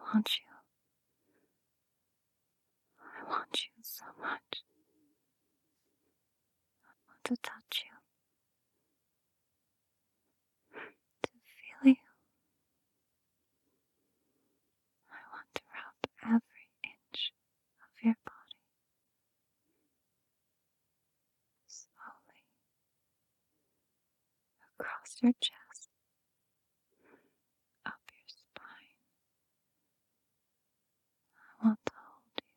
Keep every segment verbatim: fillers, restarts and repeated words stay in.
want you. I want you so much. I want to touch you, to feel you. I want to wrap every inch of your body, slowly across your chest, up your spine. I want to hold you.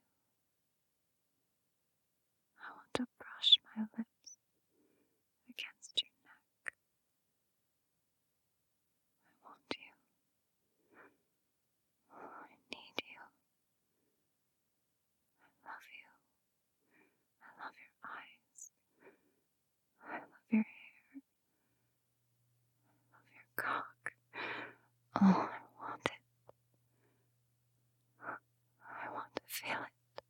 I want to brush my lips against your neck. I want you. I need you. I love you. I love your eyes. I love your hair. I love your cock. Oh, I want it. I want to feel it.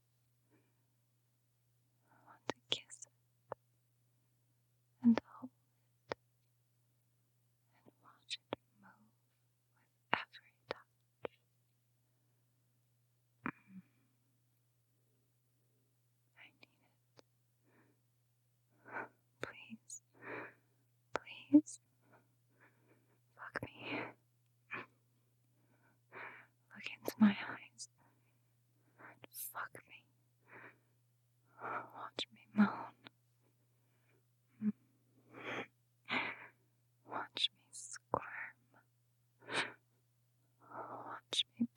I want to kiss it and hold it and watch it move with every touch. Mm, I need it. Please, please, fuck me. Look into my eyes and fuck me. Watch me moan. Mm. Watch me squirm. Watch me